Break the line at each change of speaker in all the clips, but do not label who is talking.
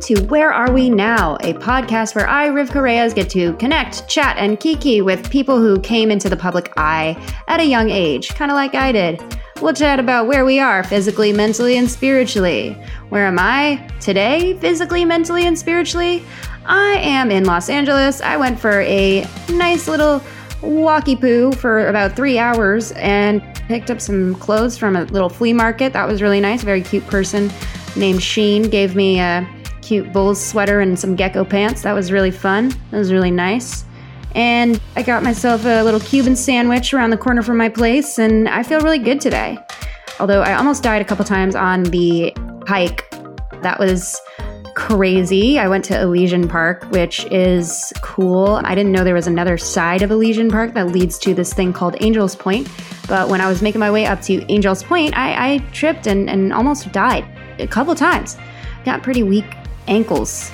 to Where Are We Now, a podcast where I, Rivka Reyes, get to connect, chat, and kiki with people who came into the public eye at a young age, kind of like I did. We'll chat about where we are physically, mentally, and spiritually. Where am I today, physically, mentally, and spiritually? I am in Los Angeles. I went for a nice little walkie poo for about 3 hours and picked up some clothes from a little flea market. That was really nice. A very cute person named Sheen gave me a cute Bulls sweater and some gecko pants. That was really fun. That was really nice. And I got myself a little Cuban sandwich around the corner from my place, and I feel really good today. Although I almost died a couple times on the hike. That was crazy. I went to Elysian Park, which is cool. I didn't know there was another side of Elysian Park that leads to this thing called Angels Point. But when I was making my way up to Angels Point, I tripped and almost died a couple times. Got pretty weak ankles.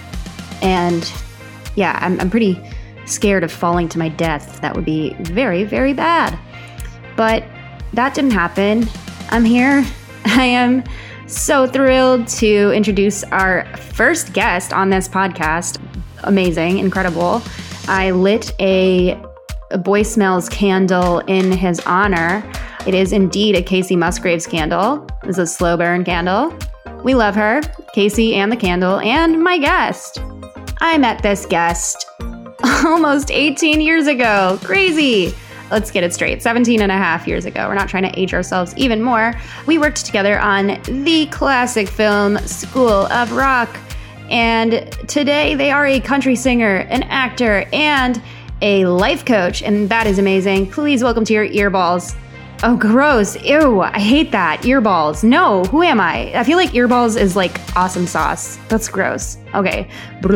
And yeah, I'm pretty scared of falling to my death. That would be very, very bad. But that didn't happen. I'm here. I am so thrilled to introduce our first guest on this podcast. Amazing, incredible. I lit a Boy Smells candle in his honor. It is indeed a Kacey Musgraves candle. It's a slow burn candle. We love her, Kacey and the candle, and my guest. I met this guest almost 18 years ago. Crazy. Let's get it straight. 17 and a half years ago. We're not trying to age ourselves even more. We worked together on the classic film School of Rock. And today they are a country singer, an actor, and a life coach. And that is amazing. Please welcome to your earballs. Oh, gross. Ew, I hate that. Earballs. No, who am I? I feel like earballs is like awesome sauce. That's gross. Okay.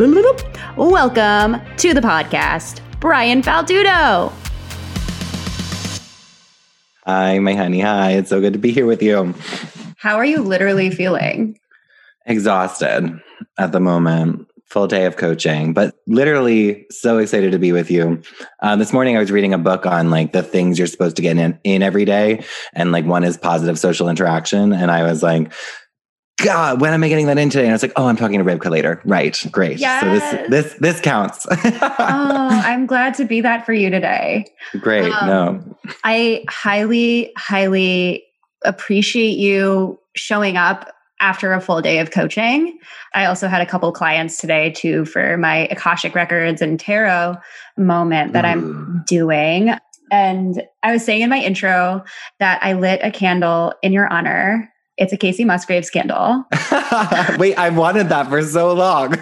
Welcome to the podcast, Brian Faldudo.
Hi, my honey. Hi. It's so good to be here with you.
How are you literally feeling?
Exhausted at the moment. Full day of coaching, but literally so excited to be with you. This morning I was reading a book on like the things you're supposed to get in every day. And like one is positive social interaction. And I was like, God, when am I getting that in today? And I was like, oh, I'm talking to Rivka later. Right. Great.
Yes.
So this counts.
Oh, I'm glad to be that for you today.
Great. No.
I highly, highly appreciate you showing up after a full day of coaching. I also had a couple clients today too for my Akashic Records and Tarot moment that I'm doing. And I was saying in my intro that I lit a candle in your honor. It's a Kacey Musgraves candle.
Wait, I've wanted that for so long.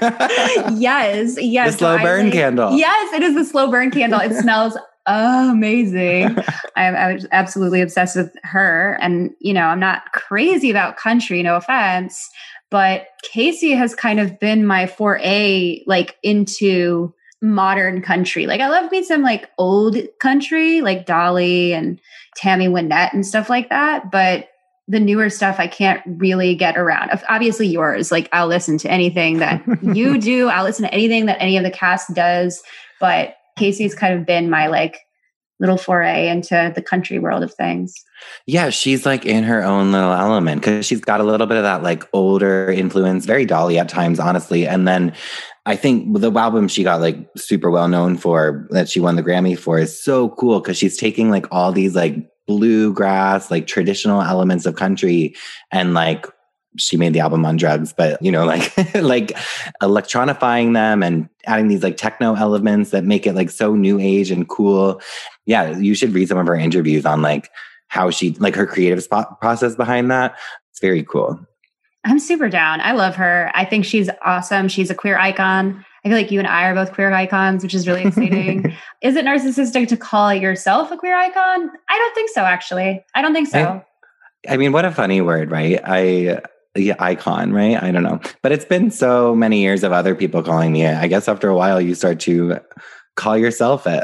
Yes.
The slow burn candle.
Yes, it is the slow burn candle. It smells amazing. I was absolutely obsessed with her. And, you know, I'm not crazy about country, no offense, but Kacey has kind of been my foray like into modern country. Like I love me some like old country, like Dolly and Tammy Wynette and stuff like that. But the newer stuff I can't really get around. Obviously yours, like I'll listen to anything that you do. I'll listen to anything that any of the cast does. But Kacey's kind of been my like little foray into the country world of things.
Yeah, she's like in her own little element because she's got a little bit of that like older influence, very Dolly at times, honestly. And then I think the album she got like super well known for that she won the Grammy for is so cool because she's taking like all these like bluegrass, like traditional elements of country and like she made the album on drugs, but you know, like like electronifying them and adding these like techno elements that make it like so new age and cool. Yeah, you should read some of her interviews on like how she like her creative process behind that. It's very cool.
I'm super down. I love her. I think she's awesome. She's a queer icon. I feel like you and I are both queer icons, which is really exciting. Is it narcissistic to call yourself a queer icon? I don't think so, actually. I don't think so.
I mean, what a funny word, right? Yeah, icon, right? I don't know. But it's been so many years of other people calling me it. I guess after a while, you start to call yourself it.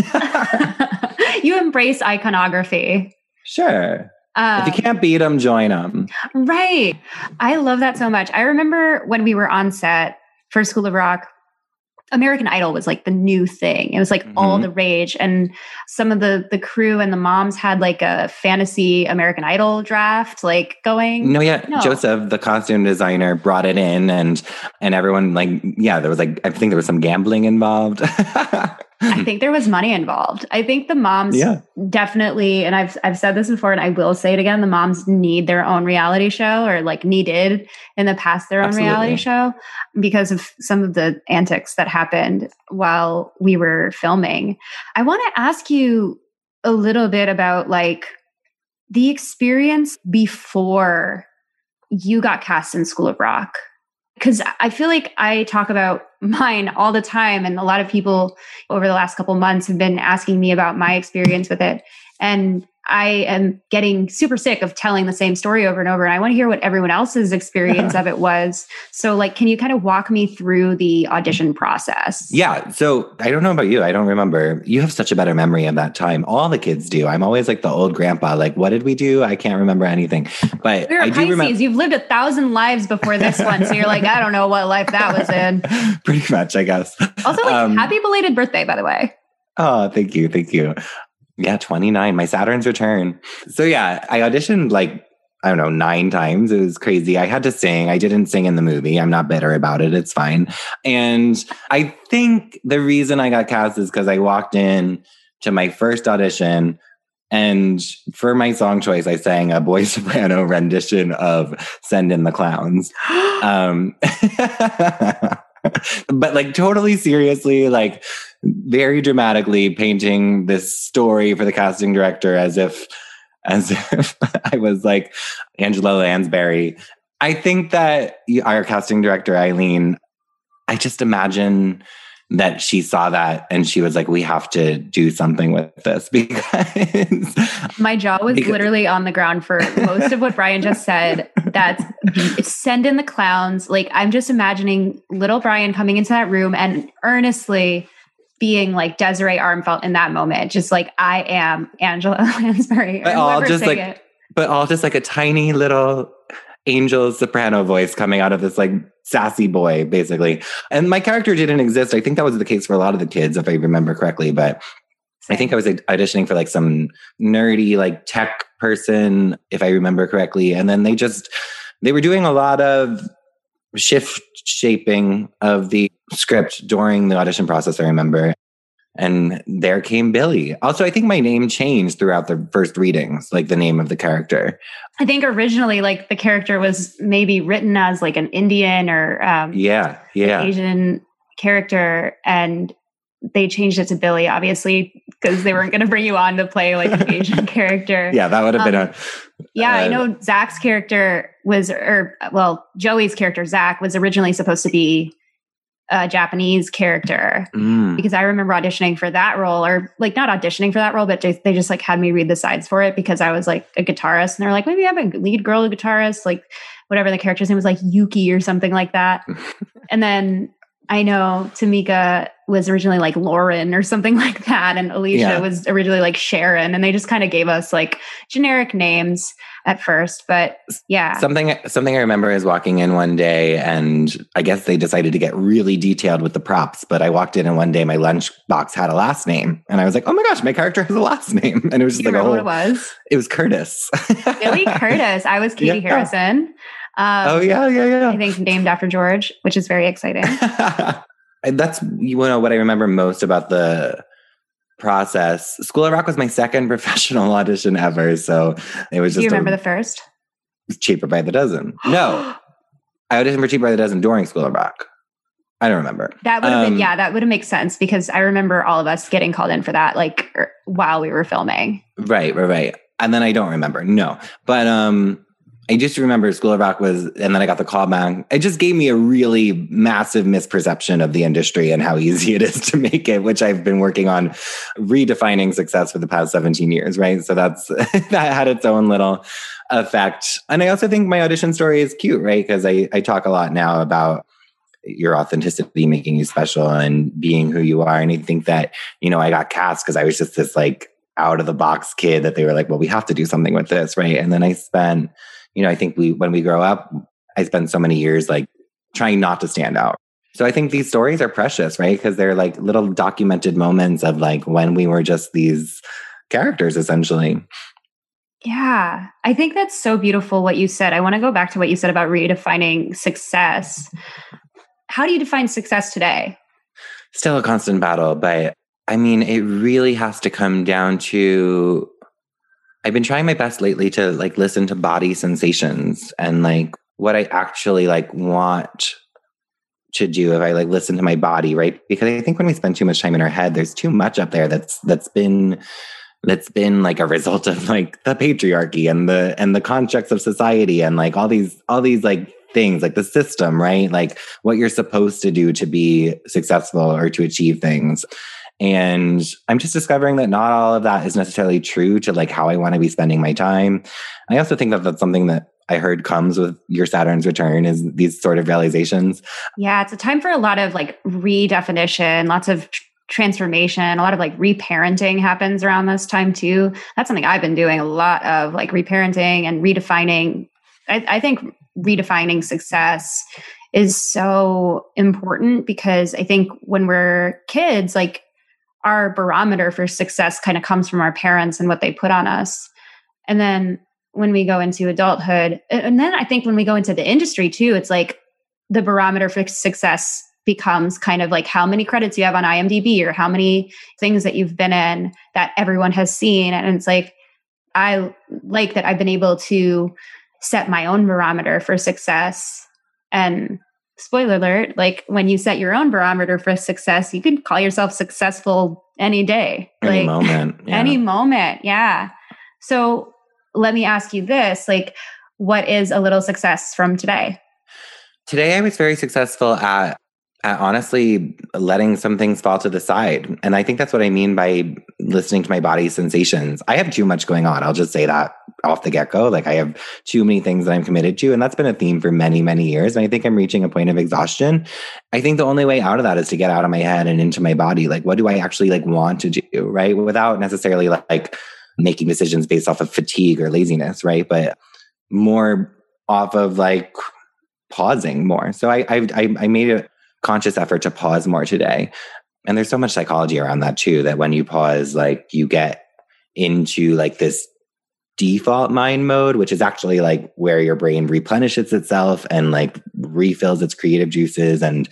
You embrace iconography.
Sure. If you can't beat them, join them.
Right. I love that so much. I remember when we were on set for School of Rock, American Idol was like the new thing. It was like all the rage. And some of the crew and the moms had like a fantasy American Idol draft like going.
No. Joseph, the costume designer, brought it in and everyone like, yeah, there was like, I think there was some gambling involved.
I think there was money involved. I think the moms definitely, and I've said this before and I will say it again, the moms need their own reality show, or like needed in the past their own reality show, because of some of the antics that happened while we were filming. I want to ask you a little bit about like the experience before you got cast in School of Rock. Because I feel like I talk about mine all the time, and a lot of people over the last couple months have been asking me about my experience with it. And I am getting super sick of telling the same story over and over. And I want to hear what everyone else's experience of it was. So like, can you kind of walk me through the audition process?
Yeah. So I don't know about you. I don't remember. You have such a better memory of that time. All the kids do. I'm always like the old grandpa. Like, what did we do? I can't remember anything. But
you're a Pisces. You've lived 1,000 lives before this one. So you're like, I don't know what life that was in.
Pretty much, I guess.
Also, like, happy belated birthday, by the way.
Oh, thank you. Thank you. Yeah, 29, my Saturn's return. So yeah, I auditioned like, I don't know, 9 times. It was crazy. I had to sing. I didn't sing in the movie. I'm not bitter about it. It's fine. And I think the reason I got cast is because I walked in to my first audition, and for my song choice, I sang a boy soprano rendition of Send in the Clowns. But like totally seriously, like very dramatically painting this story for the casting director as if I was like Angela Lansbury. I think that our casting director, Eileen, I just imagine that she saw that and she was like, we have to do something with this, because
my jaw was literally on the ground for most of what Brian just said. That's Send in the Clowns. Like, I'm just imagining little Brian coming into that room and earnestly being like Desiree Armfeldt in that moment. Just like, I am Angela Lansbury.
But all just like a tiny little angel soprano voice coming out of this like sassy boy, basically. And my character didn't exist. I think that was the case for a lot of the kids, if I remember correctly. But I think I was auditioning for like some nerdy like tech person, if I remember correctly. And then they were doing a lot of shift shaping of the script during the audition process, I remember. And there came Billy. Also, I think my name changed throughout the first readings, like the name of the character.
I think originally, like the character was maybe written as like an Indian or Asian character, and they changed it to Billy, obviously, because they weren't going to bring you on to play like an Asian character.
Yeah, that would have been
I know Zach's character Joey's character, Zach, was originally supposed to be a Japanese character, because I remember auditioning for that role, or like not auditioning for that role, but they just like had me read the sides for it because I was like a guitarist, and they're like, maybe have a lead girl guitarist, like whatever the character's name was, like Yuki or something like that. And then I know Tamika was originally like Lauren or something like that, and Alicia was originally like Sharon, and they just kind of gave us like generic names at first. But yeah.
Something I remember is walking in one day, and I guess they decided to get really detailed with the props, but I walked in and one day my lunch box had a last name, and I was like, oh my gosh, my character has a last name. And it was just like,
what it was?
It was Curtis.
Billy Curtis. I was Katie Harrison. I think named after George, which is very exciting.
That's what I remember most about the process. School of Rock was my second professional audition ever, so it was just.
Do you remember the first?
Cheaper by the Dozen. No, I auditioned for Cheaper by the Dozen during School of Rock. I don't remember.
That would have been that would have made sense, because I remember all of us getting called in for that, like while we were filming. Right.
And then I don't remember. No, but I just remember School of Rock was, and then I got the call back. It just gave me a really massive misperception of the industry and how easy it is to make it, which I've been working on redefining success for the past 17 years, right? So that had its own little effect. And I also think my audition story is cute, right? Because I talk a lot now about your authenticity making you special and being who you are. And I think that, I got cast because I was just this like out of the box kid that they were like, well, we have to do something with this, right? And then I spent... I think when we grow up, I spend so many years like trying not to stand out. So I think these stories are precious, right? Because they're like little documented moments of like when we were just these characters, essentially.
Yeah, I think that's so beautiful what you said. I want to go back to what you said about redefining success. How do you define success today?
Still a constant battle, but I mean, it really has to come down to, I've been trying my best lately to like listen to body sensations and like what I actually like want to do if I like listen to my body, right? Because I think when we spend too much time in our head, there's too much up there that's been like a result of like the patriarchy and the constructs of society and like all these like things, like the system, right? Like what you're supposed to do to be successful or to achieve things. And I'm just discovering that not all of that is necessarily true to like how I want to be spending my time. I also think that that's something that I heard comes with your Saturn's return, is these sort of realizations.
Yeah, it's a time for a lot of like redefinition, lots of transformation, a lot of like reparenting happens around this time too. That's something I've been doing a lot of, like reparenting and redefining. I think redefining success is so important because I think when we're kids, like our barometer for success kind of comes from our parents and what they put on us. And then when we go into adulthood, and then I think when we go into the industry too, it's like the barometer for success becomes kind of like how many credits you have on IMDb or how many things that you've been in that everyone has seen. And it's like, I like that I've been able to set my own barometer for success. And spoiler alert, like when you set your own barometer for success, you can call yourself successful any day.
Any moment.
Yeah. Any moment. Yeah. So let me ask you this, like, what is a little success from today?
Today, I was very successful at honestly letting some things fall to the side. And I think that's what I mean by listening to my body's sensations. I have too much going on. I'll just say that off the get-go. Like I have too many things that I'm committed to. And that's been a theme for many, many years. And I think I'm reaching a point of exhaustion. I think the only way out of that is to get out of my head and into my body. Like, what do I actually like want to do? Right. Without necessarily like making decisions based off of fatigue or laziness. Right. But more off of like pausing more. So I made a conscious effort to pause more today. And there's so much psychology around that too, that when you pause, like you get into like this default mind mode, which is actually like where your brain replenishes itself and like refills its creative juices. And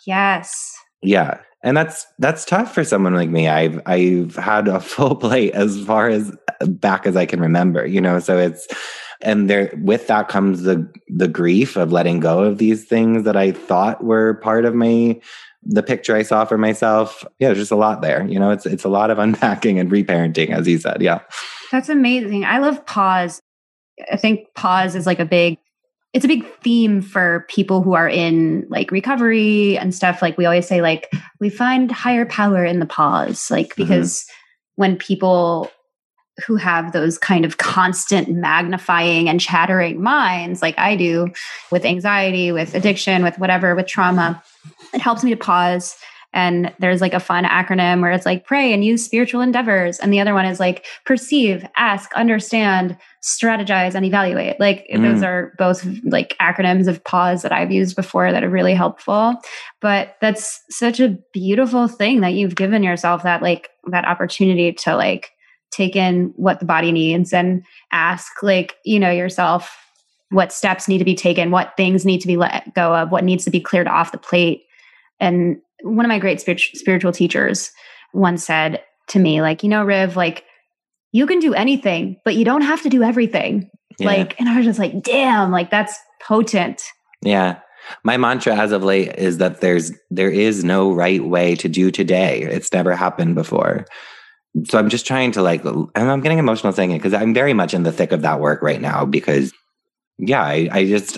yes.
Yeah. And that's tough for someone like me. I've had a full plate as far as back as I can remember, you know, so it's, and there with that comes the grief of letting go of these things that I thought were part of the picture I saw for myself. Yeah, there's just a lot there. You know, it's a lot of unpacking and reparenting, as you said. Yeah.
That's amazing. I love pause. I think pause is like it's a big theme for people who are in like recovery and stuff. Like we always say, like, we find higher power in the pause, like, because when people who have those kind of constant magnifying and chattering minds, like I do with anxiety, with addiction, with whatever, with trauma, it helps me to pause. And there's like a fun acronym where it's like pray and use spiritual endeavors. And the other one is like perceive, ask, understand, strategize, and evaluate. Like those are both like acronyms of pause that I've used before that are really helpful. But that's such a beautiful thing that you've given yourself, that like that opportunity to like take in what the body needs and ask, like, you know, yourself what steps need to be taken, what things need to be let go of, what needs to be cleared off the plate. And one of my great spiritual teachers once said to me, like, you know, Riv, like, you can do anything, but you don't have to do everything. Yeah. Like, and I was just like, damn, like that's potent.
Yeah. My mantra as of late is that there is no right way to do today. It's never happened before. So I'm just trying to like, and I'm getting emotional saying it because I'm very much in the thick of that work right now because yeah, I just,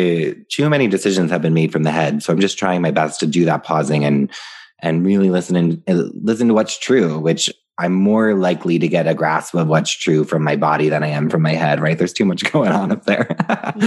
too many decisions have been made from the head. So I'm just trying my best to do that pausing and really listen to what's true, which I'm more likely to get a grasp of what's true from my body than I am from my head, right? There's too much going on up there.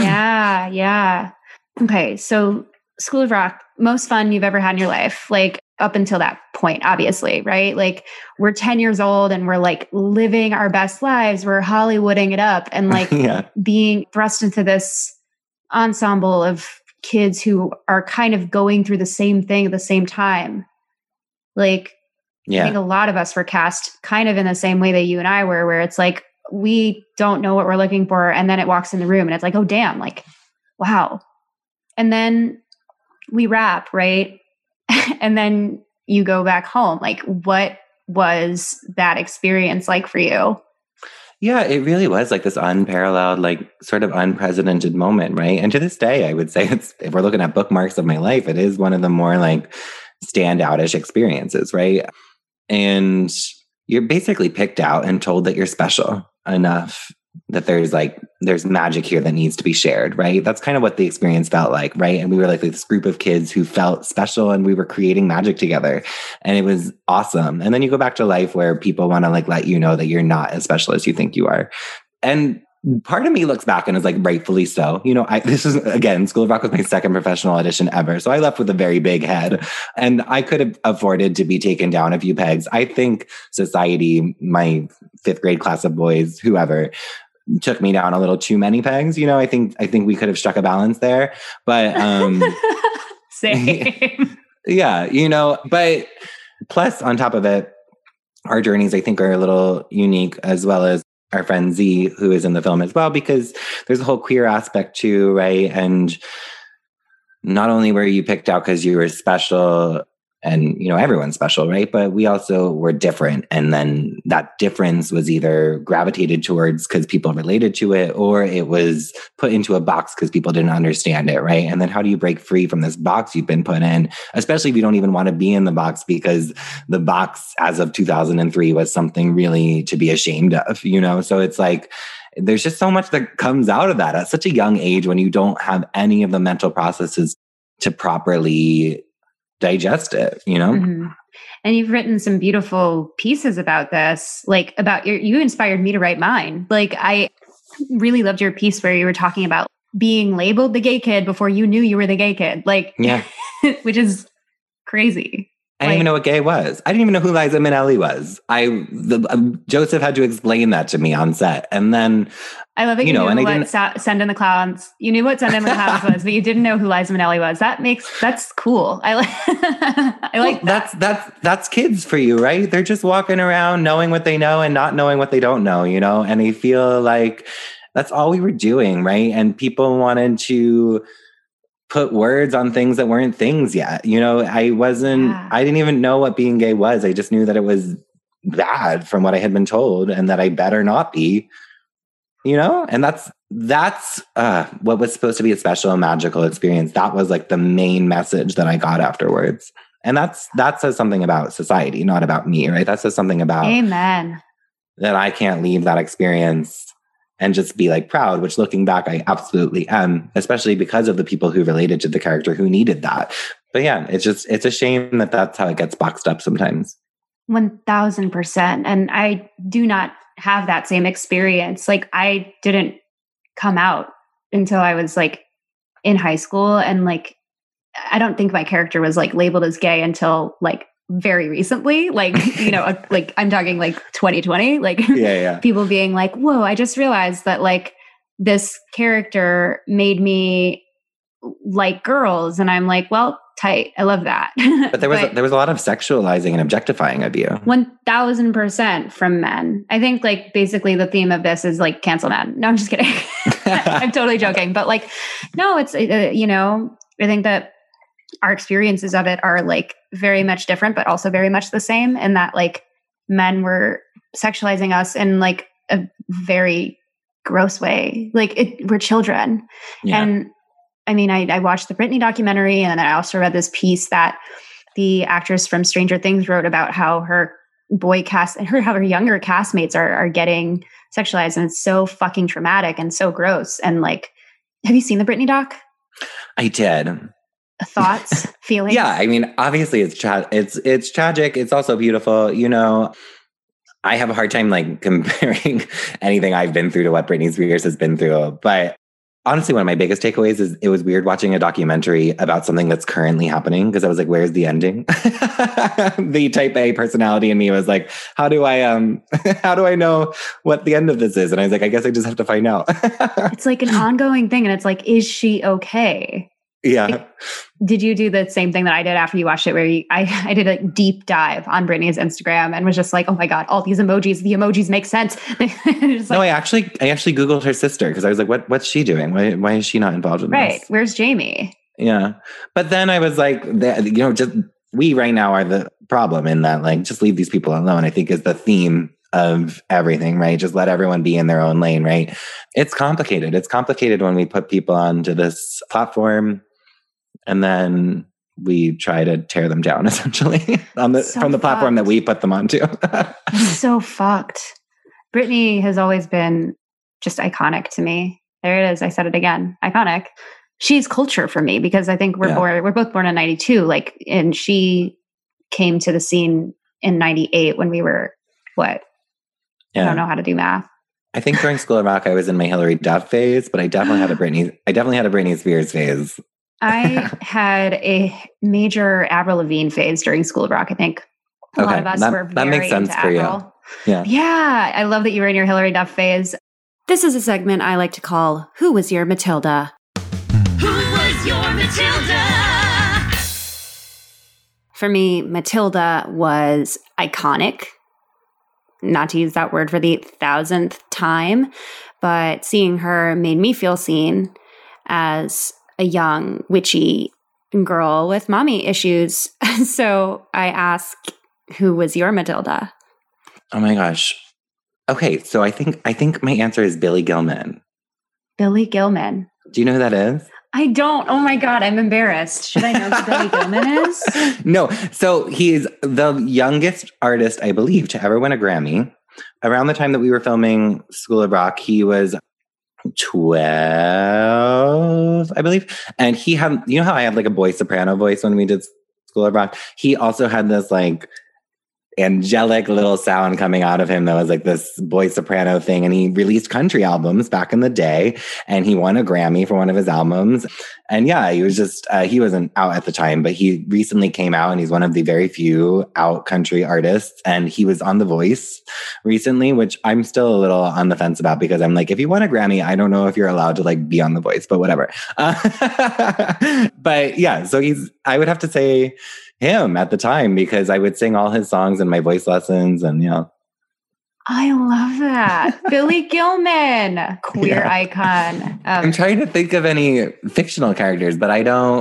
Yeah. Yeah. Okay. So School of Rock, most fun you've ever had in your life, like up until that point, obviously, right? Like we're 10 years old and we're like living our best lives. We're Hollywooding it up and like being thrust into this ensemble of kids who are kind of going through the same thing at the same time. Like, I think a lot of us were cast kind of in the same way that you and I were, where it's like, we don't know what we're looking for. And then it walks in the room and it's like, oh, damn, like, wow. And then we wrap, right? And then you go back home. Like, what was that experience like for you?
Yeah, it really was like this unparalleled, like sort of unprecedented moment, right? And to this day, I would say if we're looking at bookmarks of my life, it is one of the more like standout-ish experiences, right? And you're basically picked out and told that you're special enough, that there's magic here that needs to be shared, right? That's kind of what the experience felt like, right? And we were like this group of kids who felt special and we were creating magic together. And it was awesome. And then you go back to life where people want to like let you know that you're not as special as you think you are. And part of me looks back and is like, rightfully so. You know, this is, again, School of Rock was my second professional audition ever. So I left with a very big head and I could have afforded to be taken down a few pegs. I think society, my 5th grade class of boys, whoever, took me down a little too many pegs. You know, I think we could have struck a balance there, but,
same.
Yeah, you know, but plus on top of it, our journeys, I think, are a little unique, as well as our friend Z, who is in the film as well, because there's a whole queer aspect too, right? And not only were you picked out because you were special, and, you know, everyone's special, right? But we also were different. And then that difference was either gravitated towards because people related to it, or it was put into a box because people didn't understand it, right? And then how do you break free from this box you've been put in, especially if you don't even want to be in the box, because the box as of 2003 was something really to be ashamed of, you know? So it's like, there's just so much that comes out of that at such a young age when you don't have any of the mental processes to properly digest it, you know?
Mm-hmm. And you've written some beautiful pieces about this, like about you inspired me to write mine. Like, I really loved your piece where you were talking about being labeled the gay kid before you knew you were the gay kid. Like, yeah, which is crazy.
I didn't even know what gay was. I didn't even know who Liza Minnelli was. Joseph had to explain that to me on set. And then
I love it. You knew what Send in the Clowns. You knew what Send in the Clowns was, but you didn't know who Liza Minnelli was. That's cool. I like
that's kids for you, right? They're just walking around knowing what they know and not knowing what they don't know, you know? And they feel like that's all we were doing, right? And people wanted to put words on things that weren't things yet. You know, I didn't even know what being gay was. I just knew that it was bad from what I had been told and that I better not be, you know? And that's what was supposed to be a special and magical experience. That was like the main message that I got afterwards. And that says something about society, not about me, right? That says something about
Amen.
That I can't leave that experience and just be like proud, which looking back, I absolutely am, especially because of the people who related to the character who needed that. But yeah, it's a shame that that's how it gets boxed up sometimes.
1000%. And I do not have that same experience. Like, I didn't come out until I was like in high school. And like, I don't think my character was like labeled as gay until like very recently, like, you know, like I'm talking like 2020, like people being like, whoa, I just realized that like this character made me like girls. And I'm like, well, tight. I love that.
But there was a lot of sexualizing and objectifying of you.
1000% from men. I think like basically the theme of this is like cancel men. No, I'm just kidding. I'm totally joking. But like, no, it's, you know, I think that our experiences of it are like very much different, but also very much the same. And that like men were sexualizing us in like a very gross way. Like we're children. Yeah. And I mean, I watched the Britney documentary, and then I also read this piece that the actress from Stranger Things wrote about how her how her younger castmates are getting sexualized, and it's so fucking traumatic and so gross. And like, have you seen the Britney doc?
I did.
Thoughts, feelings?
Yeah, I mean, obviously it's tragic. It's also beautiful. You know, I have a hard time like comparing anything I've been through to what Britney Spears has been through. But honestly, one of my biggest takeaways is it was weird watching a documentary about something that's currently happening, because I was like, where's the ending? The type A personality in me was like, how do I know what the end of this is? And I was like, I guess I just have to find out.
It's like an ongoing thing. And it's like, is she okay?
Yeah.
Did you do the same thing that I did after you watched it, where I did a deep dive on Britney's Instagram and was just like, oh my God, all these emojis, the emojis make sense.
No, I actually Googled her sister because I was like, what's she doing? Why is she not involved in this?
Right. Where's Jamie?
Yeah. But then I was like, just we right now are the problem in that, like, just leave these people alone, I think is the theme of everything, right? Just let everyone be in their own lane, right? It's complicated. It's complicated when we put people onto this platform and then we try to tear them down essentially from the platform that we put them onto.
It's so fucked. Britney has always been just iconic to me. There it is. I said it again. Iconic. She's culture for me because I think we're both born in 92, like, and she came to the scene in 98 when we were what? Yeah. I don't know how to do math.
I think during School of Rock, I was in my Hilary Duff phase, but I definitely had a Britney Spears phase.
I had a major Avril Lavigne phase during School of Rock. I think a lot of us were very
that makes sense for
Avril.
You. Yeah.
Yeah. I love that you were in your Hilary Duff phase. This is a segment I like to call Who Was Your Matilda? Who was your Matilda? For me, Matilda was iconic. Not to use that word for the 1,000th time, but seeing her made me feel seen as a young, witchy girl with mommy issues. So I ask, who was your Matilda?
Oh my gosh. Okay, so I think my answer is Billy Gilman.
Billy Gilman.
Do you know who that is?
I don't. Oh my God, I'm embarrassed. Should I know who Billy Gilman is?
No. So he's the youngest artist, I believe, to ever win a Grammy. Around the time that we were filming School of Rock, he was 12, I believe. And he had, you know how I had like a boy soprano voice when we did School of Rock? He also had this like angelic little sound coming out of him that was like this boy soprano thing. And he released country albums back in the day and he won a Grammy for one of his albums. And yeah, he was just, he wasn't out at the time, but he recently came out and he's one of the very few out country artists. And he was on The Voice recently, which I'm still a little on the fence about because I'm like, if you won a Grammy, I don't know if you're allowed to like be on The Voice, but whatever. But yeah, so I would have to say him at the time because I would sing all his songs in my voice lessons and
I love that. Billy Gilman, queer icon.
I'm trying to think of any fictional characters, but I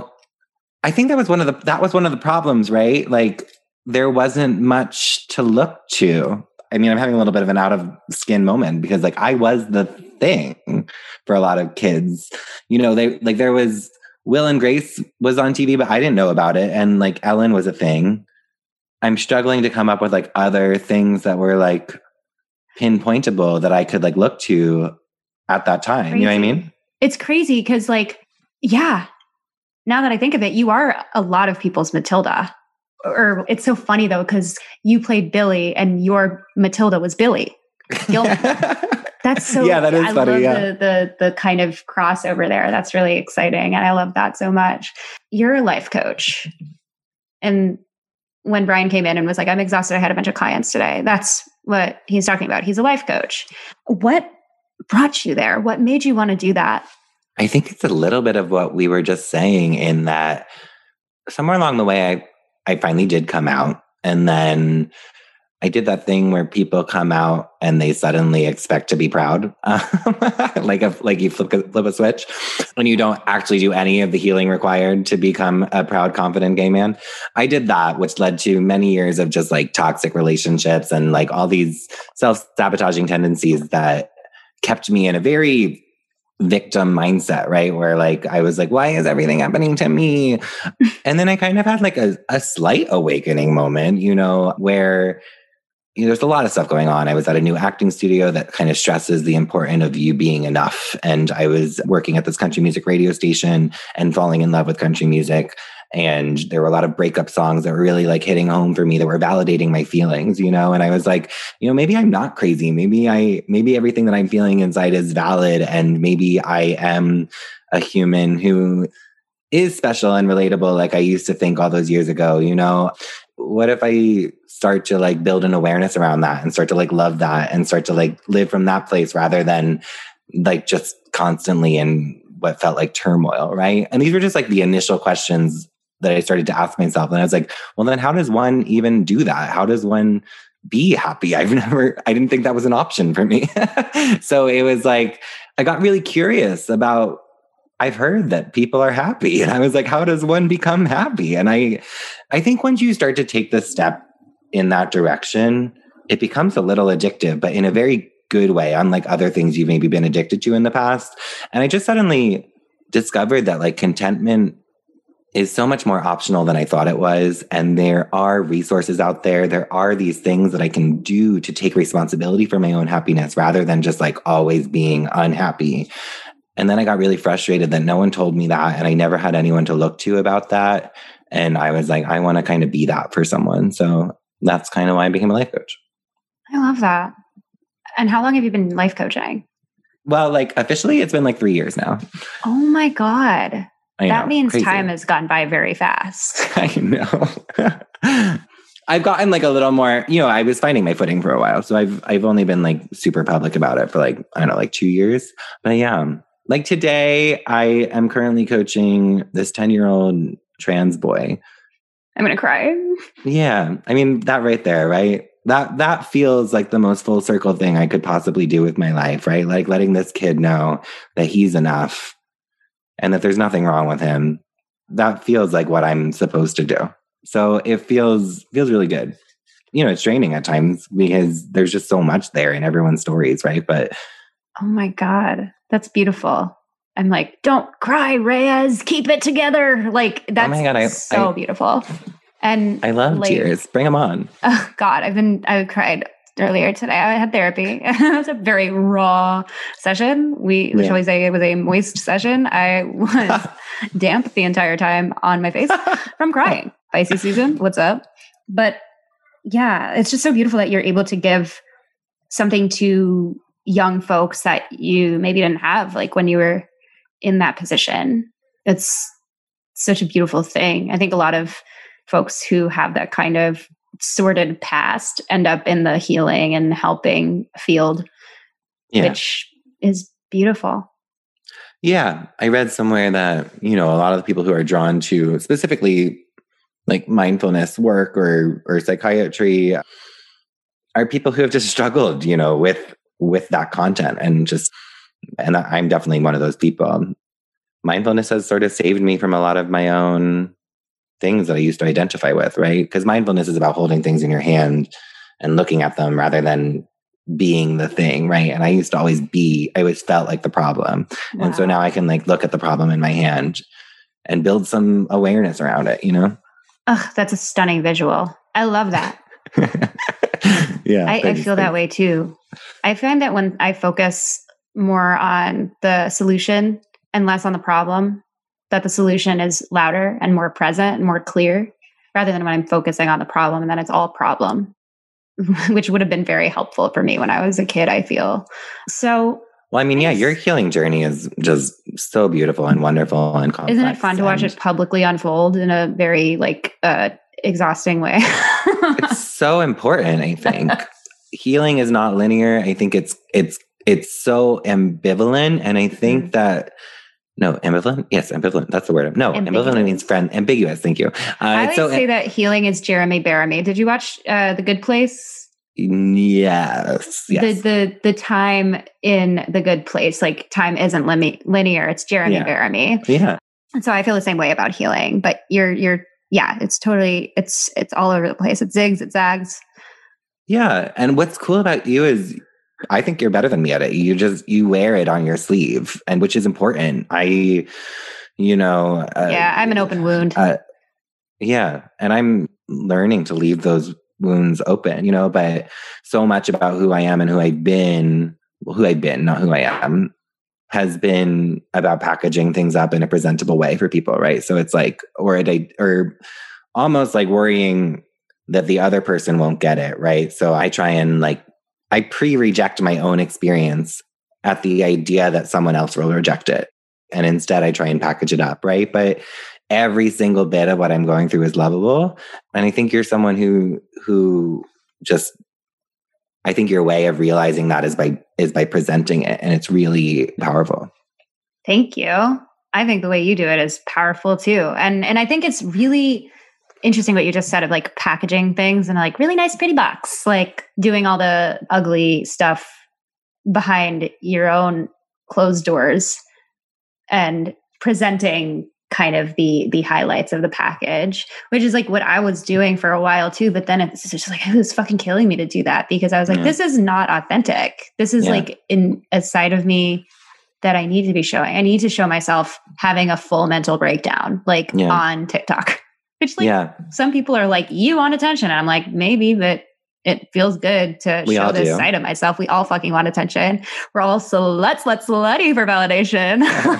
think that was one of the problems, right? Like there wasn't much to look to. I mean, I'm having a little bit of an out of skin moment because like I was the thing for a lot of kids. There was Will and Grace was on TV, but I didn't know about it. And like Ellen was a thing. I'm struggling to come up with like other things that were like pinpointable that I could like look to at that time. Crazy. You know what I mean?
It's crazy because like, yeah, now that I think of it, you are a lot of people's Matilda. Or it's so funny though, because you played Billy and your Matilda was Billy Gilman. That's so,
yeah, that is
I
funny.
love the kind of crossover there. That's really exciting. And I love that so much. You're a life coach. And when Brian came in and was like, I'm exhausted, I had a bunch of clients today. That's what he's talking about. He's a life coach. What brought you there? What made you want to do that?
I think it's a little bit of what we were just saying in that somewhere along the way, I finally did come out. And then I did that thing where people come out and they suddenly expect to be proud, like you flip a switch, and you don't actually do any of the healing required to become a proud, confident gay man. I did that, which led to many years of just like toxic relationships and like all these self-sabotaging tendencies that kept me in a very victim mindset, right? Where like, I was like, why is everything happening to me? And then I kind of had like a slight awakening moment, where there's a lot of stuff going on. I was at a new acting studio that kind of stresses the importance of you being enough. And I was working at this country music radio station and falling in love with country music. And there were a lot of breakup songs that were really like hitting home for me that were validating my feelings, and I was like, maybe I'm not crazy. Maybe everything that I'm feeling inside is valid. And maybe I am a human who is special and relatable. Like I used to think all those years ago, what if I start to like build an awareness around that and start to like love that and start to like live from that place rather than like just constantly in what felt like turmoil, right? And these were just like the initial questions that I started to ask myself. And I was like, well, then how does one even do that? How does one be happy? I didn't think that was an option for me. So it was like, I got really curious about, I've heard that people are happy. And I was like, how does one become happy? And I think once you start to take the step in that direction, it becomes a little addictive, but in a very good way, unlike other things you've maybe been addicted to in the past. And I just suddenly discovered that like contentment is so much more optional than I thought it was. And there are resources out there. There are these things that I can do to take responsibility for my own happiness rather than just like always being unhappy. And then I got really frustrated that no one told me that. And I never had anyone to look to about that. And I was like, I want to kind of be that for someone. So that's kind of why I became a life coach.
I love that. And how long have you been life coaching?
Well, like officially, it's been like 3 years now.
Oh my God. That means
crazy.
time has gone by very fast.
I know. I've gotten like a little more, I was finding my footing for a while. So I've only been like super public about it for like, I don't know, like 2 years. But yeah, like today I am currently coaching this 10-year-old trans boy.
I'm going to cry.
Yeah. I mean, that right there, right? That feels like the most full circle thing I could possibly do with my life, right? Like letting this kid know that he's enough and that there's nothing wrong with him. That feels like what I'm supposed to do. So it feels really good. It's draining at times because there's just so much there in everyone's stories, right? But
oh my God, that's beautiful. I'm like, don't cry, Reyes, keep it together. Like that's so beautiful. And
I love tears. Bring them on.
Oh God, I cried earlier today. I had therapy. It was a very raw session. Shall we say it was a moist session. I was damp the entire time on my face from crying. Pisces season, what's up? But yeah, it's just so beautiful that you're able to give something to young folks that you maybe didn't have, like when you were in that position. It's such a beautiful thing. I think a lot of folks who have that kind of sordid past end up in the healing and helping field, which is beautiful.
Yeah. I read somewhere that, a lot of the people who are drawn to specifically like mindfulness work or psychiatry are people who have just struggled, with that content and I'm definitely one of those people. Mindfulness has sort of saved me from a lot of my own things that I used to identify with, right? Because mindfulness is about holding things in your hand and looking at them rather than being the thing, right? And I always felt like the problem. Wow. And so now I can like look at the problem in my hand and build some awareness around it,
Ugh, that's a stunning visual. I love that.
Yeah.
I feel that way too. I find that when I focus more on the solution and less on the problem, that the solution is louder and more present and more clear rather than when I'm focusing on the problem and then it's all problem, which would have been very helpful for me when I was a kid, I feel. So,
well, I mean, yeah, your healing journey is just so beautiful and wonderful and complex.
Isn't it fun to watch it publicly unfold in a very exhausting way?
It's so important, I think. Healing is not linear. I think it's so ambivalent. And I think that ambivalent? Yes, ambivalent. That's the word. No, ambivalent means friend. Ambiguous. Thank you.
I say that healing is Jeremy Bearimy. Did you watch The Good Place?
Yes.
The time in The Good Place, like time isn't linear. It's Jeremy Bearimy.
Yeah.
And so I feel the same way about healing, but it's totally, it's all over the place. It zigs, it zags.
Yeah. And what's cool about you is I think you're better than me at it. You wear it on your sleeve, and which is important. I'm
an open wound.
Yeah. And I'm learning to leave those wounds open, but so much about who I am and who I've been, not who I am, has been about packaging things up in a presentable way for people. Right. So it's like, or almost like worrying that the other person won't get it. Right. So I try and I pre-reject my own experience at the idea that someone else will reject it. And instead I try and package it up. Right. But every single bit of what I'm going through is lovable. And I think you're someone who just, I think your way of realizing that is by presenting it. And it's really powerful.
Thank you. I think the way you do it is powerful too. And I think it's really interesting what you just said of like packaging things in a like really nice pretty box, like doing all the ugly stuff behind your own closed doors and presenting kind of the highlights of the package, which is like what I was doing for a while too. But then it's just like, it was fucking killing me to do that because I was like, this is not authentic. This is like in a side of me that I need to be showing. I need to show myself having a full mental breakdown, like on TikTok, which like some people are like, you want attention. And I'm like, maybe, but it feels good to show this side of myself. We all fucking want attention. We're all slutty for validation.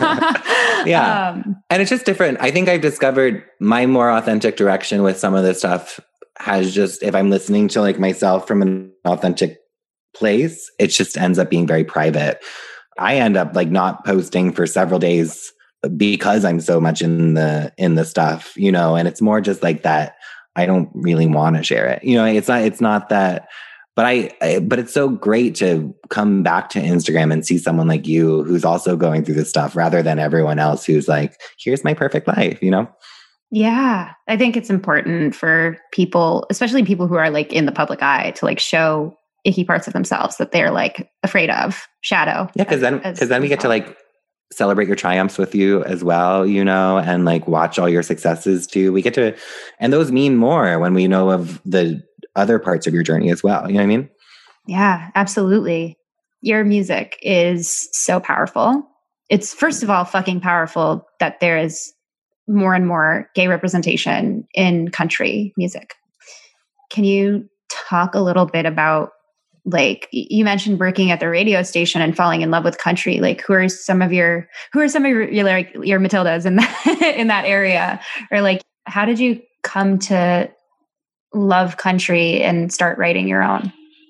And it's just different. I think I've discovered my more authentic direction with some of this stuff has just, if I'm listening to like myself from an authentic place, it just ends up being very private. I end up like not posting for several days because I'm so much in the stuff, you know, and it's more just like that. I don't really want to share it. You know, it's not that, but but it's so great to come back to Instagram and see someone like you who's also going through this stuff rather than everyone else who's like, here's my perfect life, you know?
Yeah. I think it's important for people, especially people who are like in the public eye, to like show icky parts of themselves that they're like afraid of, shadow.
Yeah. Cause then we get to like celebrate your triumphs with you as well, you know, and like watch all your successes too. We get to, and those mean more when we know of the other parts of your journey as well. You know what I mean?
Yeah, absolutely. Your music is so powerful. It's first of all fucking powerful that there is more and more gay representation in country music. Can you talk a little bit about, like, you mentioned working at the radio station and falling in love with country. Like, who are some of your like your Matildas in that in that area? Or like, how did you come to love country and start writing your own?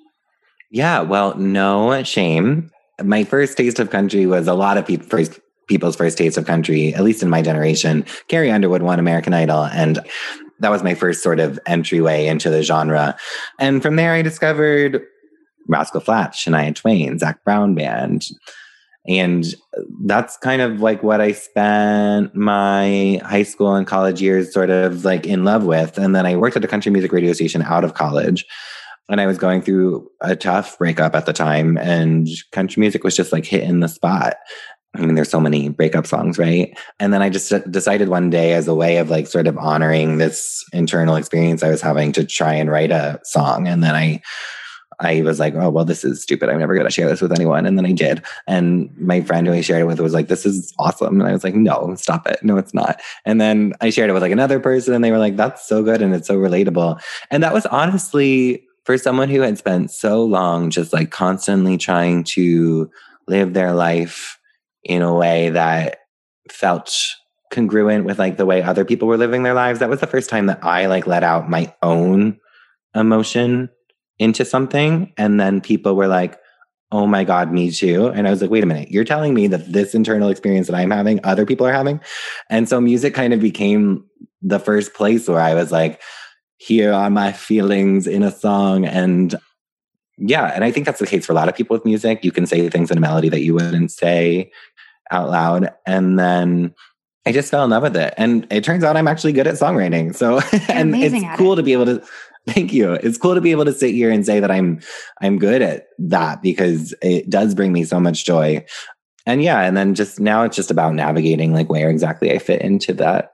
Yeah, well, no shame. My first taste of country was a lot of people's first taste of country, at least in my generation. Carrie Underwood won American Idol, and that was my first sort of entryway into the genre. And from there, I discovered Rascal Flatts, Shania Twain, Zac Brown Band. And that's kind of like what I spent my high school and college years sort of like in love with. And then I worked at a country music radio station out of college. And I was going through a tough breakup at the time. And country music was just like hitting the spot. I mean, there's so many breakup songs, right? And then I just decided one day, as a way of like sort of honoring this internal experience I was having, to try and write a song. And then I was like, oh, well, this is stupid. I'm never going to share this with anyone. And then I did. And my friend who I shared it with was like, this is awesome. And I was like, no, stop it. No, it's not. And then I shared it with like another person and they were like, that's so good. And it's so relatable. And that was honestly, for someone who had spent so long just like constantly trying to live their life in a way that felt congruent with like the way other people were living their lives, that was the first time that I like let out my own emotion into something. And then people were like, oh my God, me too. And I was like, wait a minute, you're telling me that this internal experience that I'm having, other people are having? And so music kind of became the first place where I was like, here are my feelings in a song. And yeah, and I think that's the case for a lot of people with music. You can say things in a melody that you wouldn't say out loud. And then I just fell in love with it. And it turns out I'm actually good at songwriting. So, and it's cool to be able to, thank you. It's cool to be able to sit here and say that I'm good at that, because it does bring me so much joy. And yeah, and then just now it's just about navigating like where exactly I fit into that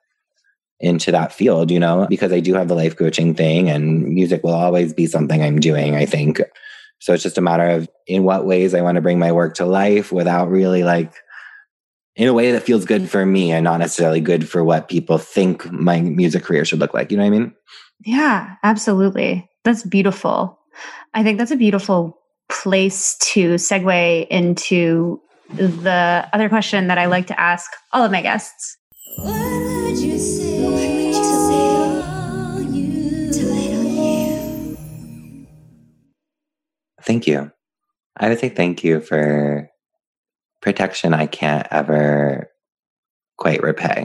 field, you know, because I do have the life coaching thing, and music will always be something I'm doing, I think. So it's just a matter of in what ways I want to bring my work to life without really like, in a way that feels good for me and not necessarily good for what people think my music career should look like. You know what I mean?
Yeah, absolutely. That's beautiful. I think that's a beautiful place to segue into the other question that I like to ask all of my guests. What would you say to lay on you?
Thank you. I would say thank you for protection I can't ever quite repay.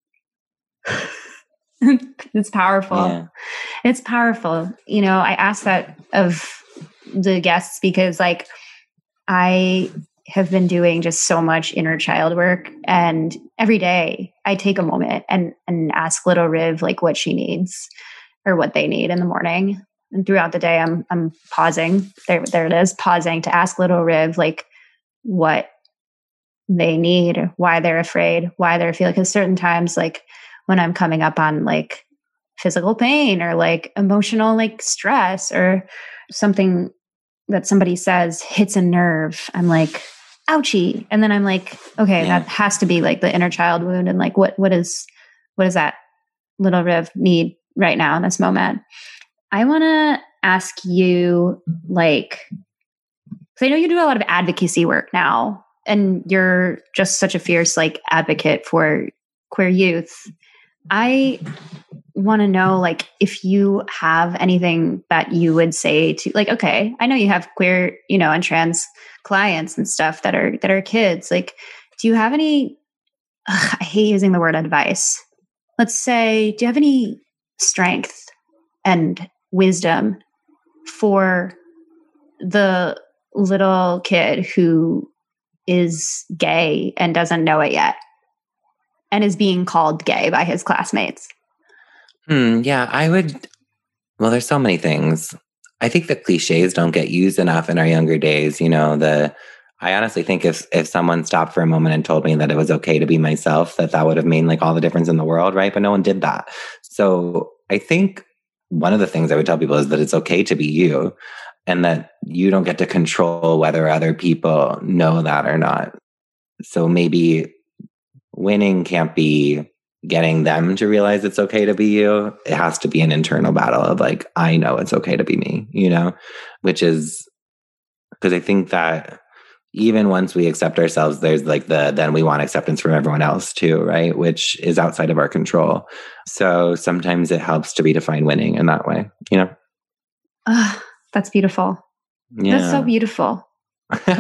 It's powerful. Yeah. It's powerful. You know, I ask that of the guests because like I have been doing just so much inner child work. And every day I take a moment and ask little Riv like what she needs or what they need in the morning. And throughout the day, I'm pausing. There it is, pausing to ask little Riv like what they need, or why they're afraid, why they're feeling. Because certain times, like when I'm coming up on like physical pain or like emotional like stress or something that somebody says hits a nerve, I'm like, ouchie. And then I'm like, okay, that has to be like the inner child wound. And like, what does that little Riv need right now in this moment? I want to ask you, like, because I know you do a lot of advocacy work now, and you're just such a fierce like advocate for queer youth. I want to know, like, if you have anything that you would say to, like, okay, I know you have queer, and trans clients and stuff that are kids. Like, do you have any, I hate using the word advice. Let's say, do you have any strength and wisdom for the little kid who is gay and doesn't know it yet and is being called gay by his classmates?
Yeah, I would. Well, there's so many things. I think the cliches don't get used enough in our younger days. I honestly think if someone stopped for a moment and told me that it was okay to be myself, that would have made like all the difference in the world, right? But no one did that. So I think one of the things I would tell people is that it's okay to be you, and that you don't get to control whether other people know that or not. So maybe winning can't be getting them to realize it's okay to be you. It has to be an internal battle of like, I know it's okay to be me, which is because I think that even once we accept ourselves, there's like then we want acceptance from everyone else too, right? Which is outside of our control. So sometimes it helps to redefine winning in that way,
That's beautiful.
Yeah.
That's so beautiful. You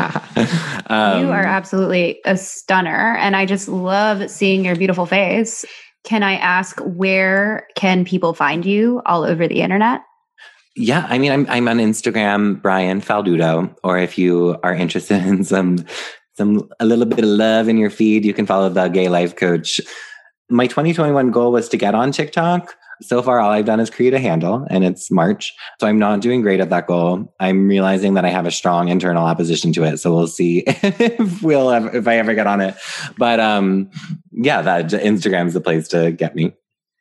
are absolutely a stunner, and I just love seeing your beautiful face. Can I ask, where can people find you all over the internet?
Yeah, I mean, I'm on Instagram, Brian Faldudo, or if you are interested in a little bit of love in your feed, you can follow The Gay Life Coach. My 2021 goal was to get on TikTok. So far, all I've done is create a handle, and it's March. So I'm not doing great at that goal. I'm realizing that I have a strong internal opposition to it. So we'll see if I ever get on it. But that Instagram is the place to get me.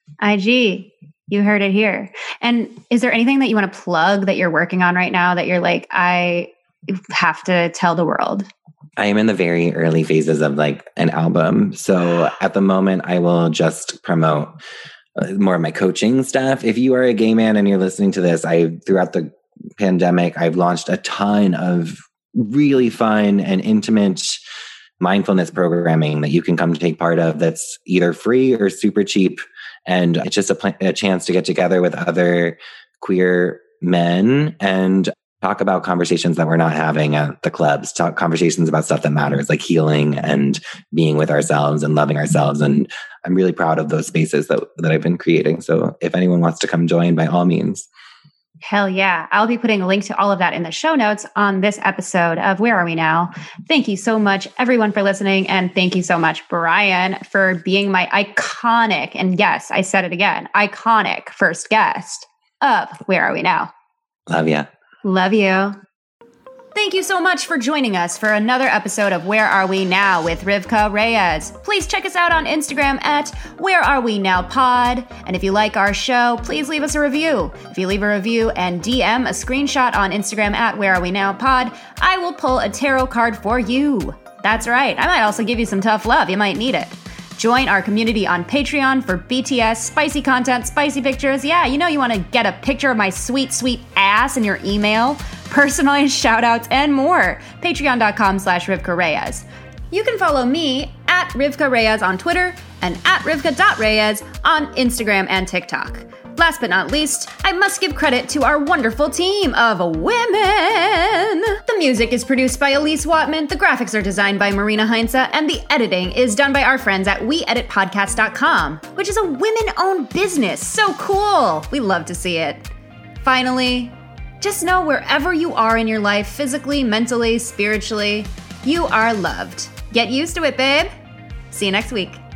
IG, you heard it here. And is there anything that you want to plug that you're working on right now that you're like, I have to tell the world?
I am in the very early phases of like an album. So at the moment, I will just promote more of my coaching stuff. If you are a gay man and you're listening to this, throughout the pandemic, I've launched a ton of really fun and intimate mindfulness programming that you can come take part of. That's either free or super cheap. And it's just a chance to get together with other queer men and talk about conversations that we're not having at the clubs, talk conversations about stuff that matters, like healing and being with ourselves and loving ourselves. And I'm really proud of those spaces that I've been creating. So if anyone wants to come join, by all means.
Hell yeah. I'll be putting a link to all of that in the show notes on this episode of Where Are We Now? Thank you so much, everyone, for listening. And thank you so much, Brian, for being my iconic, and yes, I said it again, iconic first guest of Where Are We Now?
Love ya.
Love you. Thank you so much for joining us for another episode of Where Are We Now with Rivka Reyes. Please check us out on Instagram at Where Are We Now Pod. And if you like our show, please leave us a review. If you leave a review and DM a screenshot on Instagram at Where Are We Now Pod, I will pull a tarot card for you. That's right. I might also give you some tough love. You might need it. Join our community on Patreon for BTS, spicy content, spicy pictures. Yeah, you want to get a picture of my sweet, sweet ass in your email, personalized shout-outs, and more. Patreon.com/Rivka Reyes. You can follow me at Rivka Reyes on Twitter and at Rivka.Reyes on Instagram and TikTok. Last but not least, I must give credit to our wonderful team of women. The music is produced by Elise Watman, the graphics are designed by Marina Heinze, and the editing is done by our friends at WeEditPodcast.com, which is a women-owned business. So cool! We love to see it. Finally, just know wherever you are in your life, physically, mentally, spiritually, You are loved. Get used to it, babe. See you next week.